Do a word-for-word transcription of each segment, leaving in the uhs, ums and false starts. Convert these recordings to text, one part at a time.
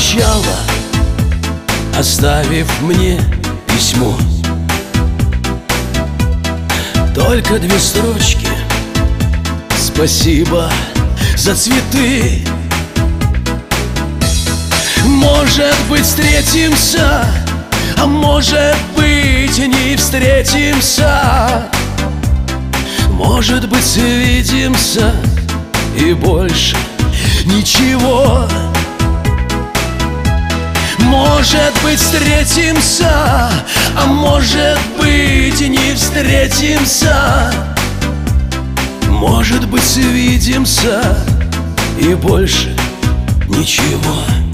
скучала, оставив мне письмо. Только две строчки: спасибо за цветы. Может быть, встретимся, а может быть, не встретимся. Может быть, свидимся и больше ничего. Может быть, встретимся, а может быть, не встретимся. Может быть, свидимся и больше ничего.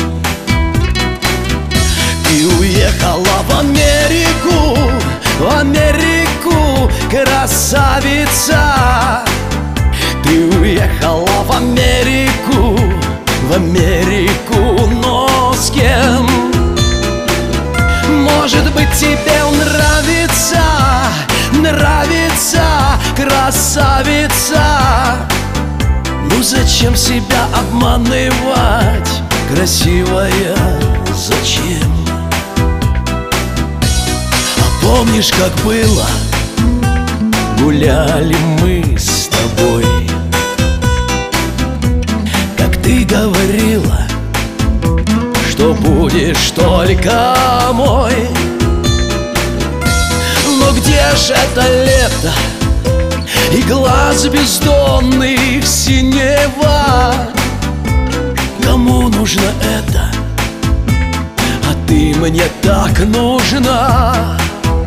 Ты уехала в Америку, в Америку, красавица. Ты уехала в Америку, в Америку, но с кем? Может быть, тебе нравится, нравится красавица. Ну зачем себя обманывать, красивая, зачем? А помнишь, как было? Гуляли мы с тобой, как ты говорила, что будешь только мой. Но где же это лето и глаз бездонных синева? Кому нужно это? А ты мне так нужна.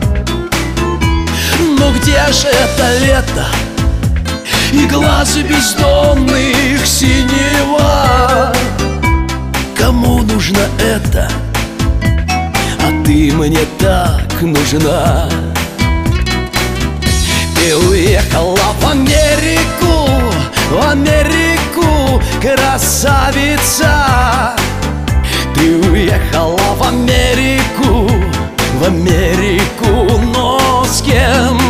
Но где же это лето и глаз бездонных синева? Кому нужно это? А ты мне так нужна. Ты уехала в Америку, в Америку, красавица. Ты уехала в Америку, в Америку, но с кем?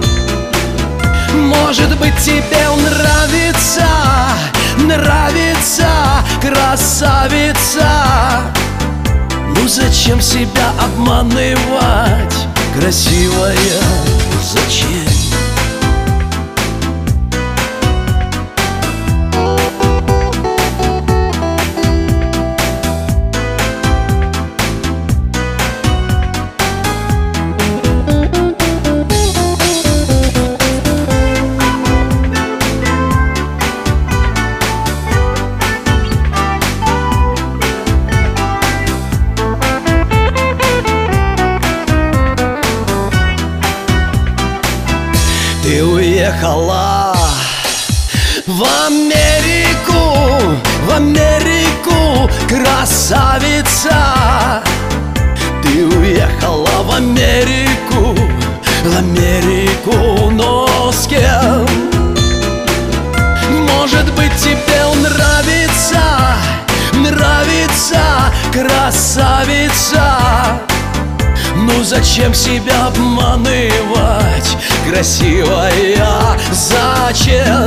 Может быть, тебе нравится, нравится красавица. Ну зачем себя обманывать, красивая, зачем? Ты уехала в Америку, в Америку, красавица. Ты уехала в Америку, в Америку, но с кем? Может быть, тебе нравится, нравится красавица. Ну зачем себя обманывать, красивая, зачем?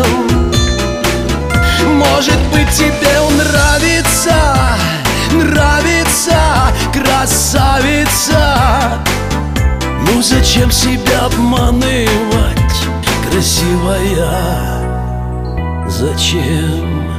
Может быть, тебе нравится, нравится красавица. Ну зачем себя обманывать, красивая, зачем?